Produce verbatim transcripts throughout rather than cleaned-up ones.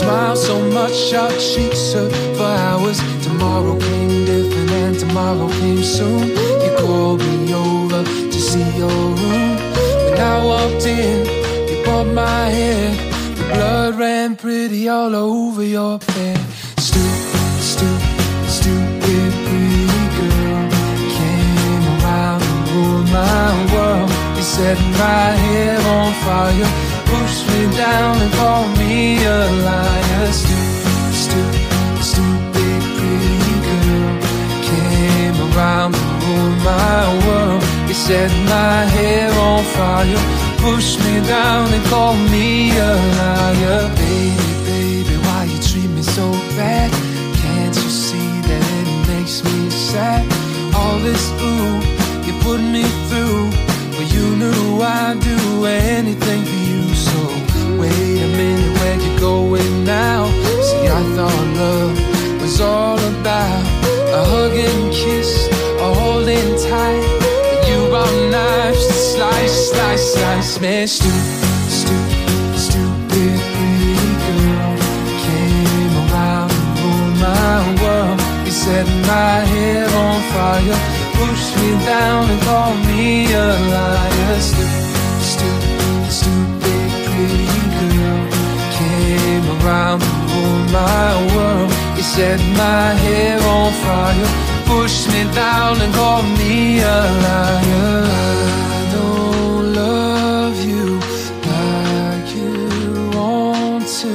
smile so much our cheeks hurt for hours. Tomorrow came different and tomorrow came soon. You called me over to see your room. When I walked in, you bought my hair. The blood ran pretty all over your bed. Stupid, stupid, stupid pretty girl came around and ruled my world. You set my hair on fire, pushed me down and called me a liar. Stupid, stupid, stupid pretty girl came around and ruled my world. You set my hair on fire, pushed me down and called me a liar. Baby, baby, why you treat me so bad? Can't you see that it makes me sad? All this ooh, you put me through. Well, you knew I'd do anything for you. So wait a minute, where you going now? See, I thought love was all about a hug and kiss, a holding tight. But you brought knives to slice, slice, slice me. Stupid, stupid, stupid pretty girl came around and ruled my world. You set my hair on fire, pushed me down and called me a liar. Stupid, stupid, stupid pretty girl came around and ruled my world. You set my hair on fire, pushed me down and called me a liar. I don't love you like you want to.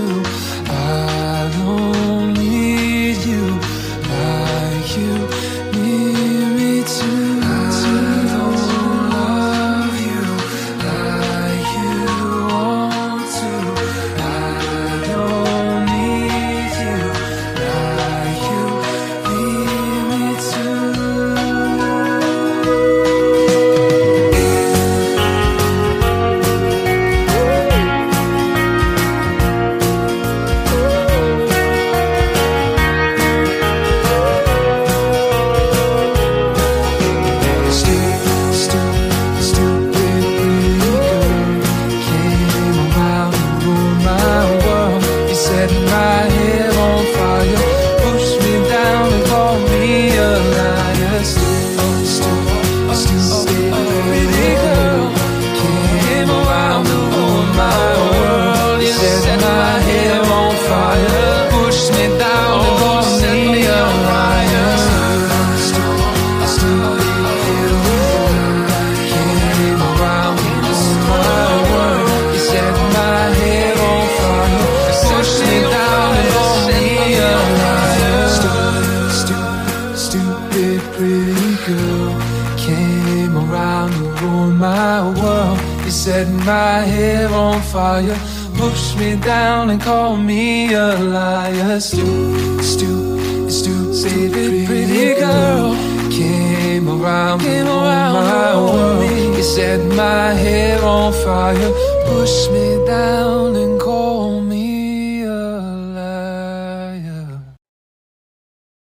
I don't need you like you need me to. I don't love you like you want to. I don't need you like you need me to. Stupid, stupid, stupid pretty girl came around and ruled my world. You set my hair on fire, pushed me down and called me a liar. Stupid, stupid, stupid pretty girl came around and ruled my world. You set my hair on fire, pushed me down and called me a liar. Stupid, stupid came around and ruled my world. You set my hair on fire, pushed me down and called me a liar. Stupid, stupid, stupid pretty girl came around and ruled my world. You set my hair on fire, pushed me down and called me a liar. Stupid, stupid, stupid pretty girl came around and ruled my world. You set my hair on fire, pushed me down and called